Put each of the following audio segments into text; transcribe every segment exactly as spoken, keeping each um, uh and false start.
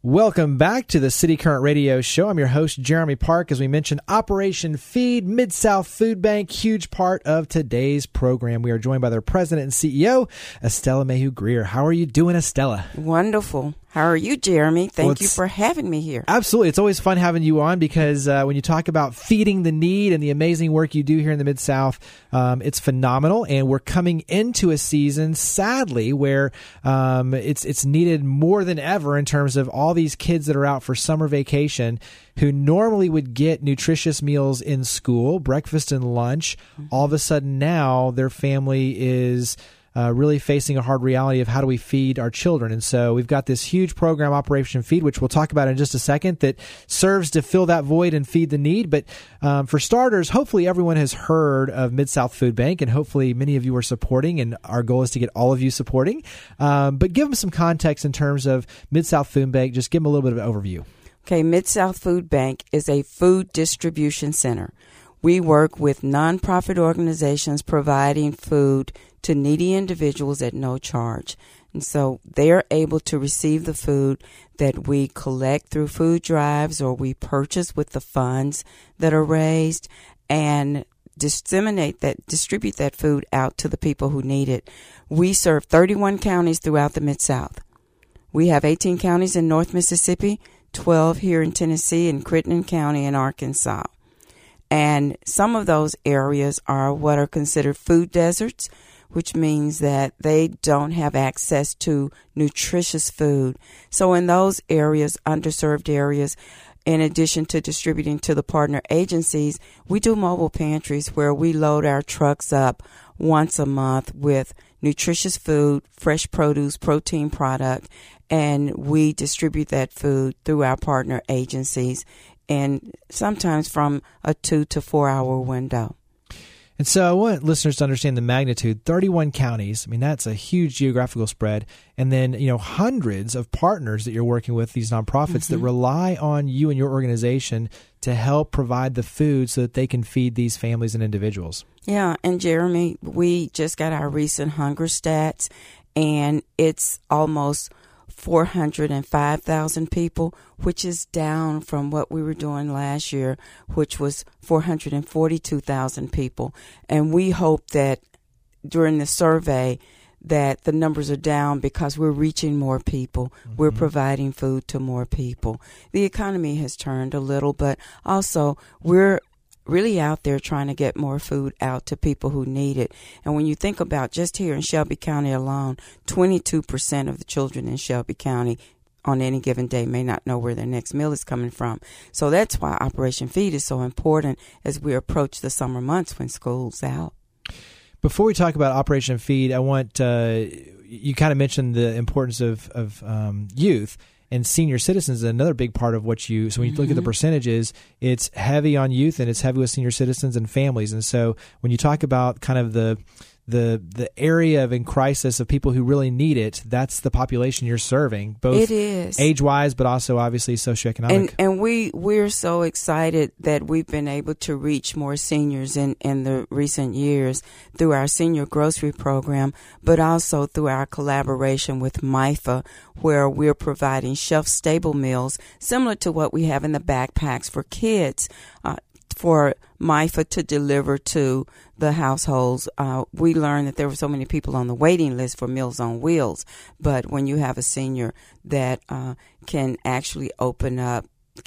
Welcome back to the City Current Radio Show. I'm your host, Jeremy Park. As we mentioned, Operation Feed, Mid-South Food Bank, huge part of today's program. We are joined by their president and C E O, Estella Mayhew Greer. How are you doing, Estella? Wonderful. How are you, Jeremy? Thank well, you for having me here. Absolutely. It's always fun having you on because uh, when you talk about feeding the need and the amazing work you do here in the Mid-South, um, it's phenomenal. And we're coming into a season, sadly, where um, it's it's needed more than ever in terms of all these kids that are out for summer vacation who normally would get nutritious meals in school, breakfast and lunch. Mm-hmm. All of a sudden now their family is Uh, really facing a hard reality of how do we feed our children. And so we've got this huge program, Operation Feed, which we'll talk about in just a second, that serves to fill that void and feed the need. But um, for starters, hopefully everyone has heard of Mid-South Food Bank, and hopefully many of you are supporting, and our goal is to get all of you supporting. Um, but give them some context in terms of Mid-South Food Bank. Just give them a little bit of an overview. Okay, Mid-South Food Bank is a food distribution center. We work with nonprofit organizations providing food to needy individuals at no charge. And so they're able to receive the food that we collect through food drives or we purchase with the funds that are raised and disseminate that, distribute that food out to the people who need it. We serve thirty-one counties throughout the Mid-South. We have eighteen counties in North Mississippi, twelve here in Tennessee, and Crittenden County in Arkansas. And some of those areas are what are considered food deserts, which means that they don't have access to nutritious food. So in those areas, underserved areas, in addition to distributing to the partner agencies, we do mobile pantries where we load our trucks up once a month with nutritious food, fresh produce, protein product, and we distribute that food through our partner agencies, and sometimes from a two to four hour window. And so I want listeners to understand the magnitude. thirty-one counties, I mean, that's a huge geographical spread. And then, you know, hundreds of partners that you're working with, these nonprofits mm-hmm. that rely on you and your organization to help provide the food so that they can feed these families and individuals. Yeah, and Jeremy, we just got our recent hunger stats, and it's almost four hundred five thousand people, which is down from what we were doing last year, which was four hundred forty-two thousand people. And we hope that during the survey that the numbers are down because we're reaching more people. Mm-hmm. We're providing food to more people. The economy has turned a little, but also we're really out there trying to get more food out to people who need it. And when you think about just here in Shelby County alone, twenty-two percent of the children in Shelby County on any given day may not know where their next meal is coming from. So that's why Operation Feed is so important as we approach the summer months when school's out. Before we talk about Operation Feed, I want, uh, you kind of mentioned the importance of, of um, youth. And senior citizens is another big part of what you, so when you mm-hmm. look at the percentages, it's heavy on youth and it's heavy with senior citizens and families. And so when you talk about kind of the the the area of in crisis of people who really need it, that's the population you're serving, both it is. age-wise, but also obviously socioeconomic. And, and we, we're so excited that we've been able to reach more seniors in, in the recent years through our senior grocery program, but also through our collaboration with M I F A, where we're providing shelf-stable meals similar to what we have in the backpacks for kids, uh, for M I F A to deliver to the households. Uh, we learned that there were so many people on the waiting list for Meals on Wheels, but when you have a senior that uh, can actually open up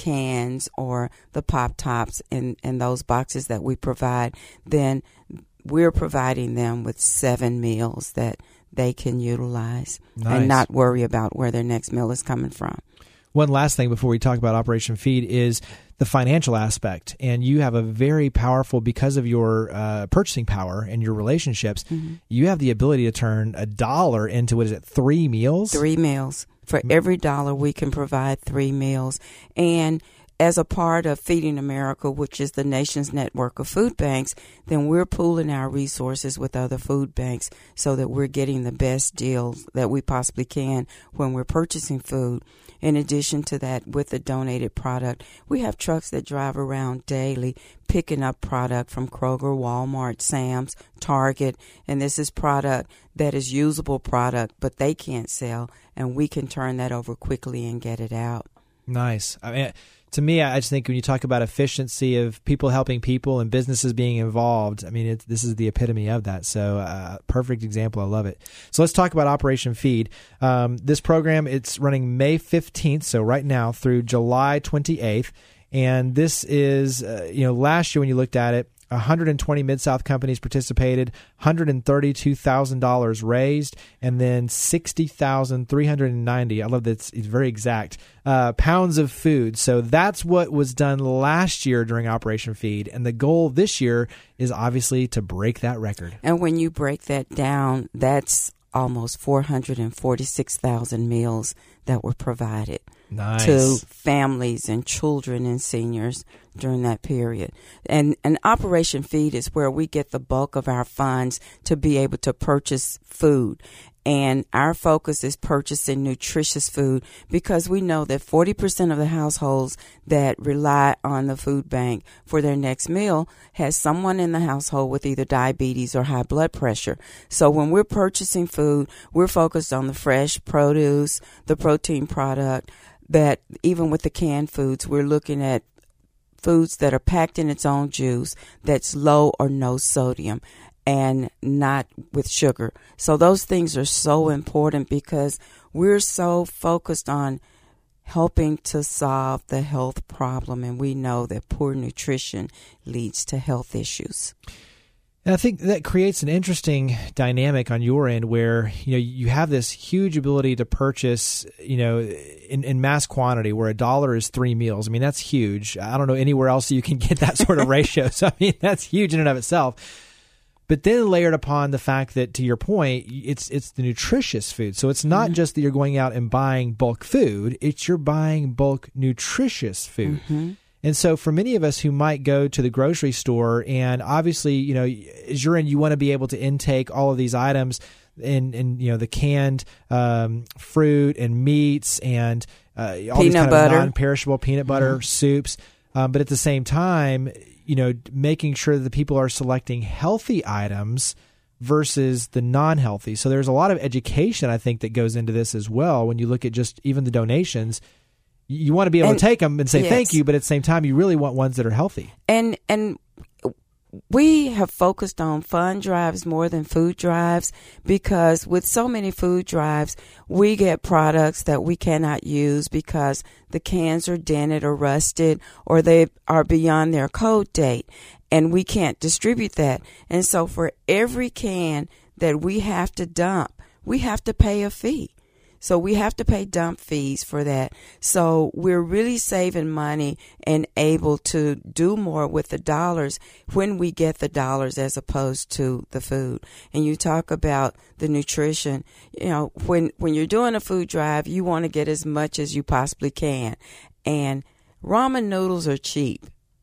cans or the Pop Tops in, in those boxes that we provide, then we're providing them with seven meals that they can utilize nice. And not worry about where their next meal is coming from. One last thing before we talk about Operation Feed is the financial aspect. And you have a very powerful, because of your uh, purchasing power and your relationships, mm-hmm. you have the ability to turn a dollar into, what is it, three meals? Three meals. For every dollar, we can provide three meals. And as a part of Feeding America, which is the nation's network of food banks, then we're pooling our resources with other food banks so that we're getting the best deals that we possibly can when we're purchasing food. In addition to that, with the donated product, we have trucks that drive around daily picking up product from Kroger, Walmart, Sam's, Target, and this is product that is usable product, but they can't sell, and we can turn that over quickly and get it out. Nice. I mean, to me, I just think when you talk about efficiency of people helping people and businesses being involved, I mean, it, this is the epitome of that. So uh, perfect example. I love it. So let's talk about Operation Feed. Um, this program, it's running May fifteenth, so right now, through July twenty-eighth. And this is, uh, you know, last year when you looked at it, one hundred twenty Mid-South companies participated, one hundred thirty-two thousand dollars raised, and then sixty thousand three hundred ninety, I love that it's, it's very exact, uh, pounds of food. So that's what was done last year during Operation Feed. And the goal this year is obviously to break that record. And when you break that down, that's almost four hundred forty-six thousand meals that were provided. Nice. To families and children and seniors during that period. And, and Operation Feed is where we get the bulk of our funds to be able to purchase food. And our focus is purchasing nutritious food because we know that forty percent of the households that rely on the food bank for their next meal has someone in the household with either diabetes or high blood pressure. So when we're purchasing food, we're focused on the fresh produce, the protein product, that even with the canned foods, we're looking at foods that are packed in its own juice, that's low or no sodium, and not with sugar. So those things are so important because we're so focused on helping to solve the health problem, and we know that poor nutrition leads to health issues. And I think that creates an interesting dynamic on your end where, you know, you have this huge ability to purchase, you know, in, in mass quantity where a dollar is three meals. I mean, that's huge. I don't know anywhere else you can get that sort of ratio. So, I mean, that's huge in and of itself. But then layered upon the fact that, to your point, it's it's the nutritious food. So it's not mm-hmm. just that you're going out and buying bulk food. It's you're buying bulk nutritious food. Mm-hmm. And so for many of us who might go to the grocery store and obviously, you know, as you're in, you want to be able to intake all of these items and, and you know, the canned um, fruit and meats and uh, all peanut these kind butter. of non-perishable peanut butter, mm-hmm. soups. Um, but at the same time, you know, making sure that the people are selecting healthy items versus the non-healthy. So there's a lot of education, I think, that goes into this as well. When you look at just even the donations, you want to be able and, to take them and say yes. thank you, but at the same time, you really want ones that are healthy. And and we have focused on fund drives more than food drives because with so many food drives, we get products that we cannot use because the cans are dented or rusted or they are beyond their code date, and we can't distribute that. And so for every can that we have to dump, we have to pay a fee. So we have to pay dump fees for that. So we're really saving money and able to do more with the dollars when we get the dollars as opposed to the food. And you talk about the nutrition. You know, when, when you're doing a food drive, you want to get as much as you possibly can. And ramen noodles are cheap.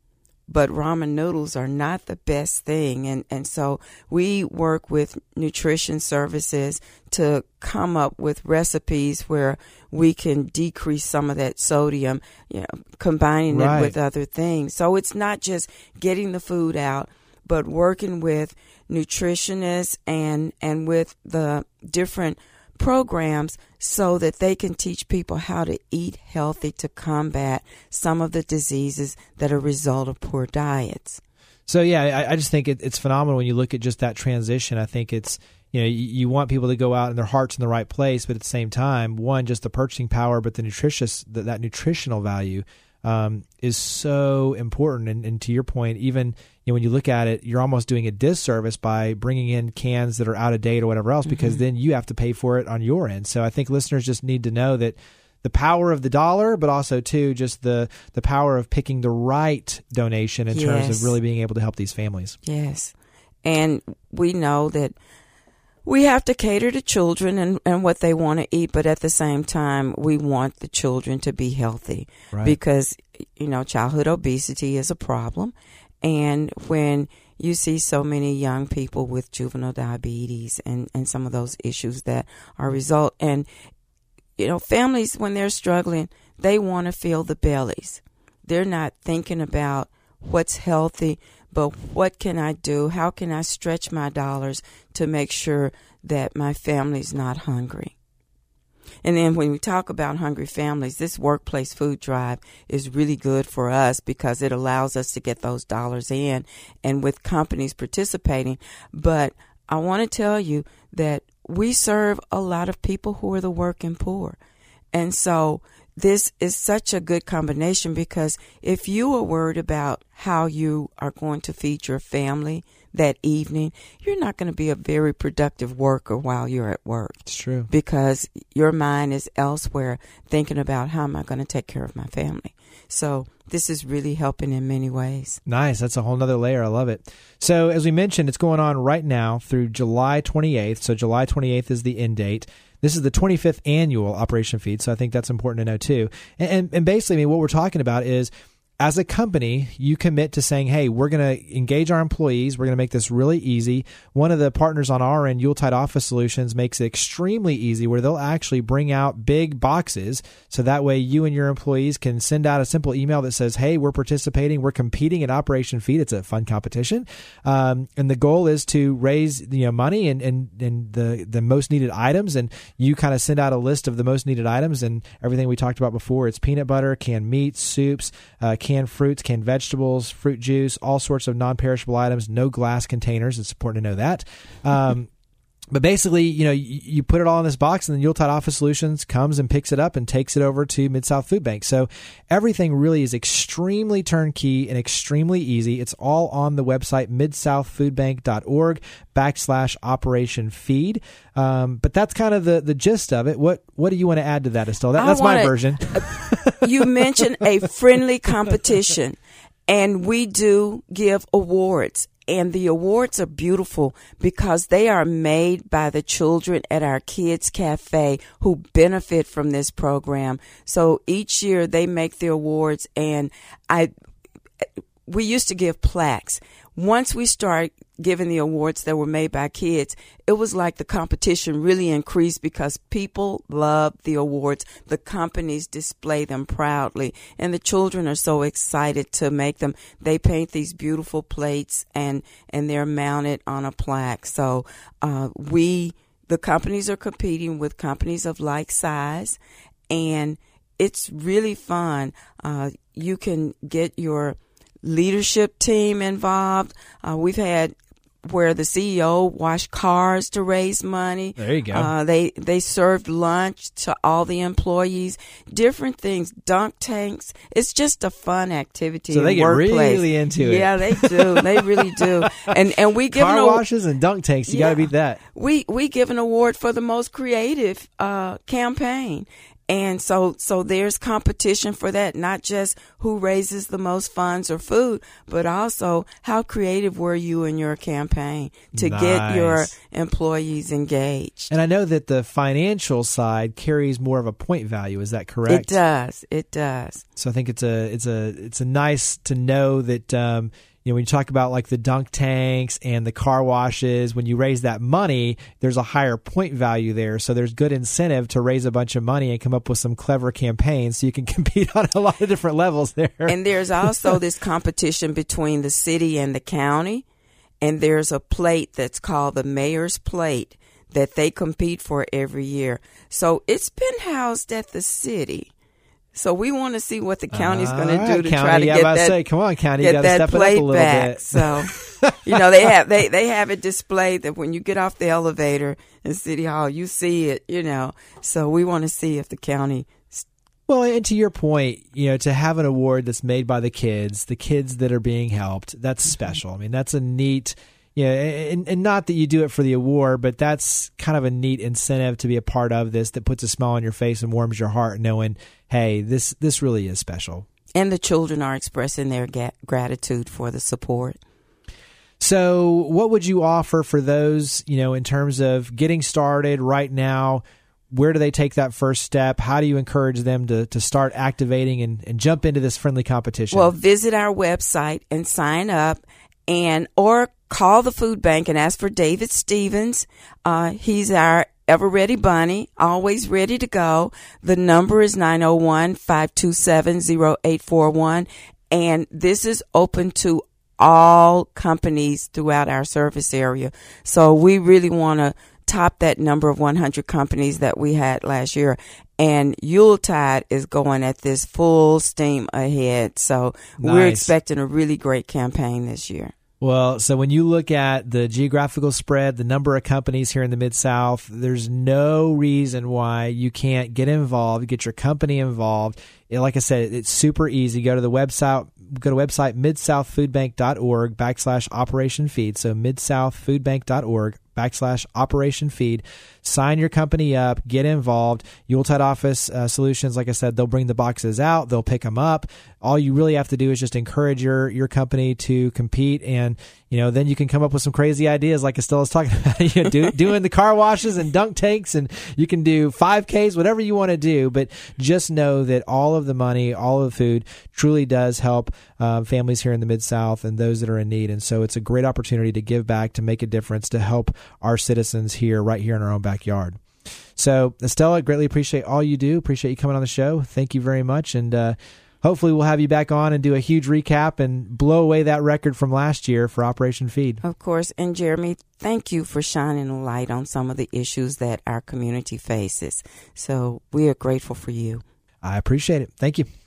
But ramen noodles are not the best thing. And, and so we work with nutrition services to come up with recipes where we can decrease some of that sodium, you know, combining right. it with other things. So it's not just getting the food out, but working with nutritionists and, and with the different programs so that they can teach people how to eat healthy to combat some of the diseases that are a result of poor diets. So, yeah, I, I just think it, it's phenomenal when you look at just that transition. I think it's, you know, you, you want people to go out and their heart's in the right place, but at the same time, one, just the purchasing power, but the nutritious, the, that nutritional value um, is so important. And, and to your point, even you know, when you look at it, you're almost doing a disservice by bringing in cans that are out of date or whatever else, because mm-hmm. then you have to pay for it on your end. So I think listeners just need to know that the power of the dollar, but also too just the the power of picking the right donation in yes. terms of really being able to help these families. Yes, and we know that we have to cater to children and, and what they want to eat, but at the same time, we want the children to be healthy right. because, you know, childhood obesity is a problem. And when you see so many young people with juvenile diabetes and, and some of those issues that are a result, and, you know, families, when they're struggling, they want to fill the bellies. They're not thinking about what's healthy, but what can I do? How can I stretch my dollars to make sure that my family's not hungry? And then when we talk about hungry families, this workplace food drive is really good for us because it allows us to get those dollars in, and with companies participating. But I want to tell you that we serve a lot of people who are the working poor. And so this is such a good combination, because if you are worried about how you are going to feed your family that evening, you're not going to be a very productive worker while you're at work. It's true. Because your mind is elsewhere, thinking about how am I going to take care of my family. So this is really helping in many ways. Nice. That's a whole nother layer. I love it. So as we mentioned, it's going on right now through July twenty-eighth. So July twenty-eighth is the end date. This is the twenty-fifth annual Operation Feed, so I think that's important to know too. And, and, and basically, I mean, what we're talking about is, as a company, you commit to saying, hey, we're going to engage our employees. We're going to make this really easy. One of the partners on our end, Yuletide Office Solutions, makes it extremely easy where they'll actually bring out big boxes. So that way you and your employees can send out a simple email that says, hey, we're participating. We're competing in Operation Feed. It's a fun competition. Um, and the goal is to raise you know money and, and, and the, the most needed items. And you kind of send out a list of the most needed items and everything we talked about before. It's peanut butter, canned meats, soups, uh, canned fruits, canned vegetables, fruit juice, all sorts of non-perishable items, no glass containers. It's important to know that. Um, but basically, you know, you, you put it all in this box, and then Yuletide Office Solutions comes and picks it up and takes it over to Mid-South Food Bank. So everything really is extremely turnkey and extremely easy. It's all on the website, midsouthfoodbank.org backslash Operation Feed. Um, but that's kind of the, the gist of it. What what do you want to add to that, Estelle? That, that's wanna, my version. You mentioned a friendly competition, and we do give awards. And the awards are beautiful because they are made by the children at our Kids Cafe who benefit from this program. So each year they make the awards, and I we used to give plaques. Once we start giving the awards that were made by kids, it was like the competition really increased because people love the awards. The companies display them proudly, and the children are so excited to make them. They paint these beautiful plates, and, and they're mounted on a plaque. So uh, we, the companies are competing with companies of like size, and it's really fun. Uh, you can get your leadership team involved. Uh, we've had where the C E O washed cars to raise money. There you go. Uh, they they served lunch to all the employees. Different things, dunk tanks. It's just a fun activity. So in they get workplace. really into it. Yeah, they do. They really do. And and we give car an, washes and dunk tanks. You yeah, got to beat that. We we give an award for the most creative uh, campaign. And so, so there's competition for that, not just who raises the most funds or food, but also how creative were you in your campaign to nice. get your employees engaged. And I know that the financial side carries more of a point value. Is that correct? It does. It does. So I think it's a, it's a, it's a nice to know that, um, you know, when you talk about like the dunk tanks and the car washes, when you raise that money, there's a higher point value there. So there's good incentive to raise a bunch of money and come up with some clever campaigns so you can compete on a lot of different levels there. And there's also this competition between the city and the county. And there's a plate that's called the Mayor's Plate that they compete for every year. So it's been housed at the city. So we want to see what the county's going to do to county, try to yeah, get I that, say, come on, county, get you gotta that step plate it up a little back. bit. So, you know, they have they, they have it displayed that when you get off the elevator in City Hall, you see it, you know. So we want to see if the county. Well, and to your point, you know, to have an award that's made by the kids, the kids that are being helped, that's special. I mean, that's a neat. Yeah, and, and not that you do it for the award, but that's kind of a neat incentive to be a part of this that puts a smile on your face and warms your heart knowing, hey, this this really is special. And the children are expressing their ga- gratitude for the support. So what would you offer for those, you know, in terms of getting started right now? Where do they take that first step? How do you encourage them to, to start activating and, and jump into this friendly competition? Well, visit our website and sign up, and or call the food bank and ask for David Stevens. Uh, he's our ever ready bunny, always ready to go. The number is nine oh one, five two seven, oh eight four one. And this is open to all companies throughout our service area. So we really want to top that number of one hundred companies that we had last year. And Yuletide is going at this full steam ahead. So nice. We're expecting a really great campaign this year. Well, so when you look at the geographical spread, the number of companies here in the Mid-South, there's no reason why you can't get involved, get your company involved. It, like I said, it's super easy. Go to the website, go to website midsouthfoodbank.org backslash operation feed. So midsouthfoodbank.org backslash operation feed. Sign your company up, get involved. Yuletide Office uh, Solutions, like I said, they'll bring the boxes out, they'll pick them up. All you really have to do is just encourage your your company to compete, and you know then you can come up with some crazy ideas like Estella's talking about. you know, do, doing the car washes and dunk tanks, and you can do five Ks, whatever you want to do. But just know that all of the money, all of the food, truly does help uh, families here in the Mid-South and those that are in need. And so it's a great opportunity to give back, to make a difference, to help our citizens here, right here in our own backyard. So, Estella, greatly appreciate all you do. Appreciate you coming on the show. Thank you very much. And uh, hopefully we'll have you back on and do a huge recap and blow away that record from last year for Operation Feed. Of course. And Jeremy, thank you for shining a light on some of the issues that our community faces. So we are grateful for you. I appreciate it. Thank you.